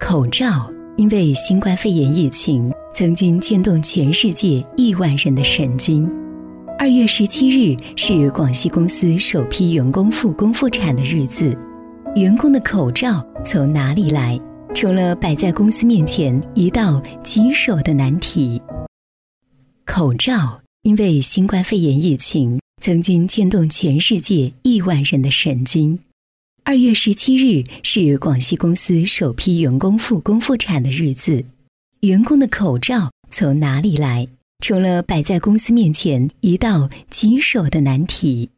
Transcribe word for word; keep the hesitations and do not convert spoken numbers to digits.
口罩因为新冠肺炎疫情，曾经牵动全世界亿万人的神经。二月十七日是广西公司首批员工复工复产的日子。员工的口罩从哪里来，成了摆在公司面前一道棘手的难题。口罩因为新冠肺炎疫情，曾经牵动全世界亿万人的神经。二月十七日是广西公司首批员工复工复产的日子。员工的口罩从哪里来，成了摆在公司面前一道棘手的难题。